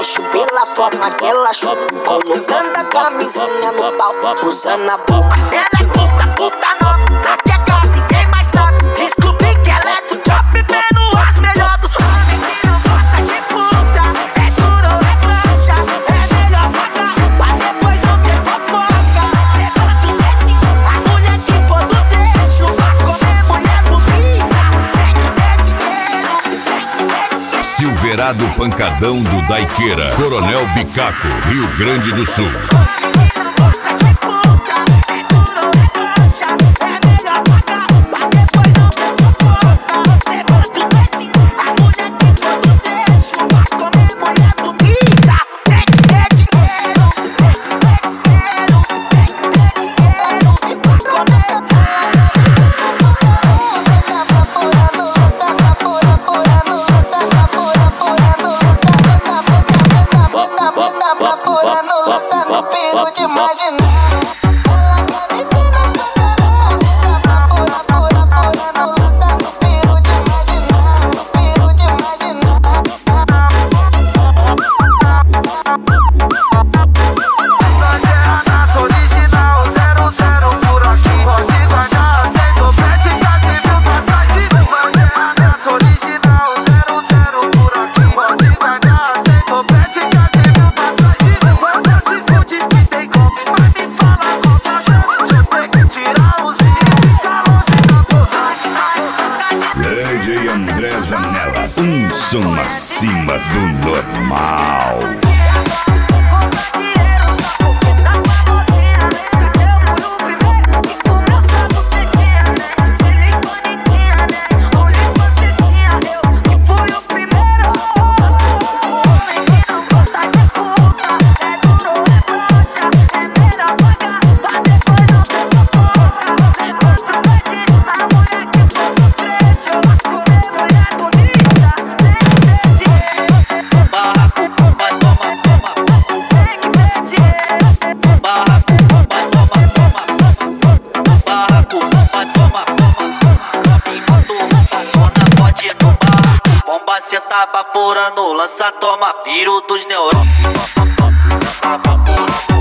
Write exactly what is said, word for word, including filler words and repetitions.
trecho pela forma que ela chupa, colocando a camisinha no pau, usando a boca. Ela é puta, puta nova, aqui é casa, ninguém mais sabe. Descobri que ela é do job, vendo as melhores do som. Que não gosta de puta, é duro ou é baixa, é melhor pagar, pra depois não ter fofoca. Levanta o dedinho, a mulher que for do trecho, pra comer mulher bonita, tem que ter dinheiro, tem que ter dinheiro. Silverado Pancadão do Daiqueira, Coronel Bicaco, Rio Grande do Sul. Não pego de imaginar. André Zanella, um som acima do normal. Cê tá baforando, lança, toma, piro dos neurônios. Cê tá baforando.